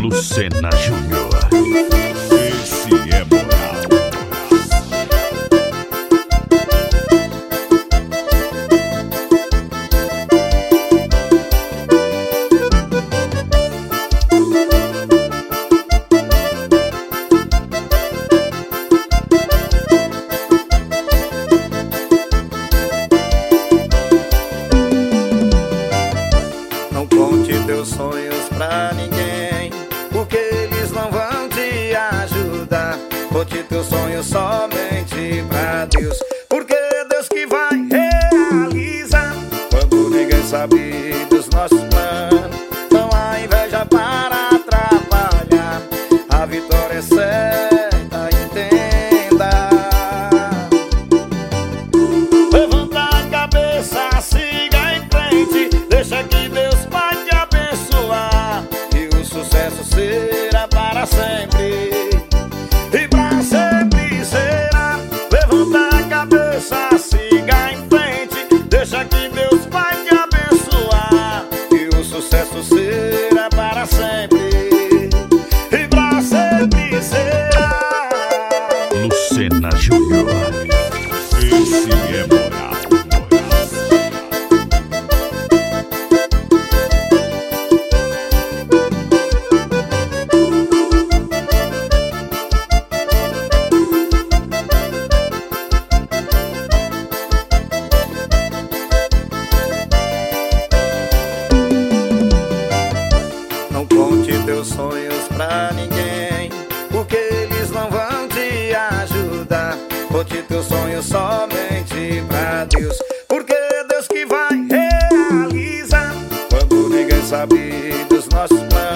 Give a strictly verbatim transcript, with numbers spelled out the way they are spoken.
Lucena Júnior. Esse é moral. Não conte teus sonhos pra ninguém, porque eles não vão te ajudar. Conte teus sonhos somente pra Deus, porque é Deus que vai realizar. Quando ninguém sabe dos nossos planos, não há inveja para atrapalhar. A vitória é certa, entenda. Levanta a cabeça, siga em frente, deixa que Deus vai te abençoar, e o sucesso será para sempre, e para sempre será. Levanta a cabeça, siga em frente, deixa que Deus vai te abençoar, e o sucesso será para sempre, e para sempre será. Lucena Júnior. Esse é moral. Não conte teus sonhos pra ninguém, porque eles não vão te ajudar. Conte teus sonhos somente pra Deus, porque é Deus que vai realizar. Quando ninguém sabe dos nossos planos,